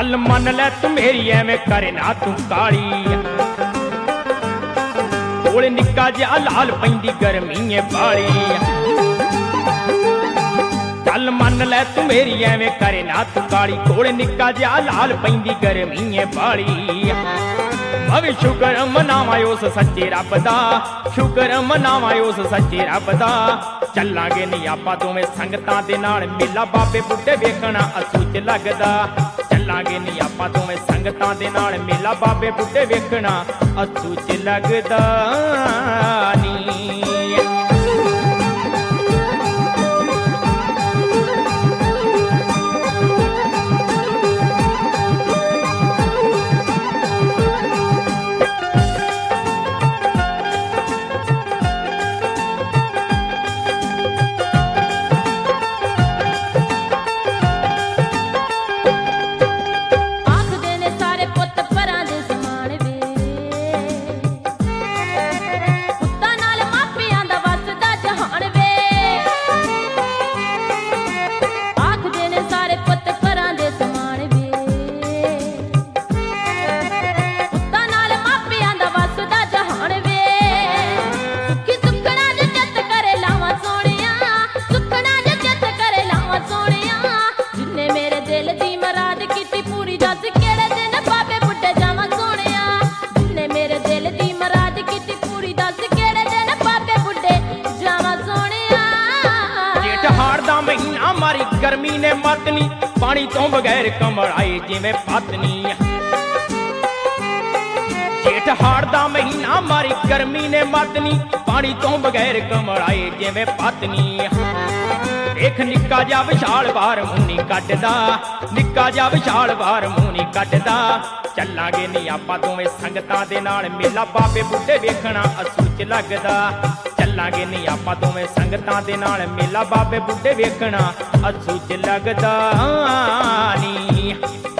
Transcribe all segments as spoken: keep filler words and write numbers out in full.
गल मन लै तू मेरी एवें करे ना तू काली कोल निक्का जिहा लाल पैंदी गर्मी है बाली गल मन लै तू मेरी एवें करे ना तू काली कोल निक्का जिहा लाल पैंदी गर्मी है बाली मैं शुकर मनावा उस सच्चे रब दा शुकर मनावा उस सच्चे रब दा चलांगे नहीं आपां दोवें संगतां दे नाल मेला बाबे बुड्ढे वेखना असू च लगदा चलांगे नहीं आपां दोवें संगतां दे नाल मेला बाबे बुड्ढे वेखना असू च लगदा नी मारी गर्मी ने मतनी पानी तो बगैर कमल आए जिवें पत्नी जेठ हाड़ दा महीना मारी गर्मी ने मतनी पानी तो बगैर कमल आए जिवें पत्नी देख निक्का जा विशाल बार मुनी कटदा निक्का जा विशाल बार मुनी कटदा चलांगे नहीं आपां दोवें संगतां दे नाल मेला बाबे बुड्ढे वेखना असू च लगदा चलांगे नहीं आपां दोवें संगतां दे नाल मेला बाबे बुड्ढे वेखना असू च लगदा नी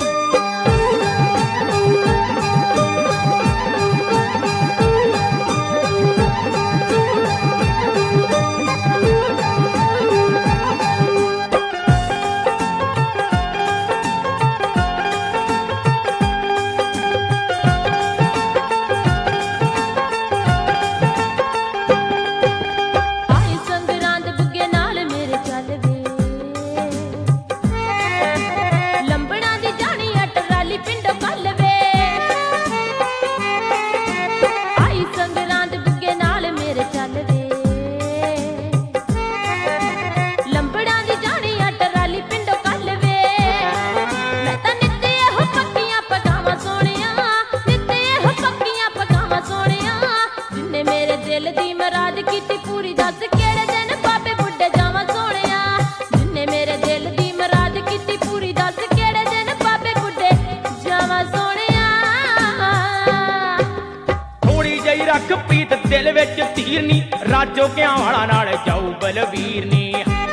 रख पीत दिल विच तीर नी राजो क्या वाला नाल जाऊ बलवीर नी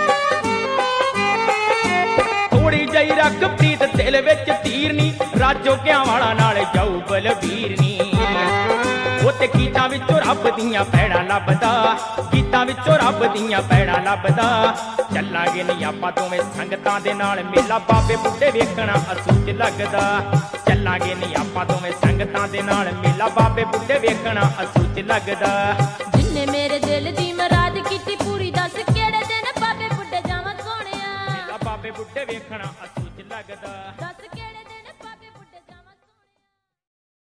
थोड़ी जही रख पीत दिल विच तीर नी राजो क्या वाला नाल जाऊ बलवीर नी उत्ते गीतां विचों रब दियां पैड़ां लभदा गीतां विचों रब दियां पैड़ां लभदा चलांगे नहीं आपां दोवें संगतां दे नाल मेला बाबे बुड्ढे वेखना असू च लगदा चलांगे नहीं आपां दोवें संगतां दे नाल मेला बाबे बुड्ढे वेखना असू च लगदा जिन्ने मेरे दिल दी मुराद कीती पूरी दस केड़े दिन बाबे बुड्ढे जावां सोहणिया मेला बाबे बुड्ढे वेखना असू च लगदा।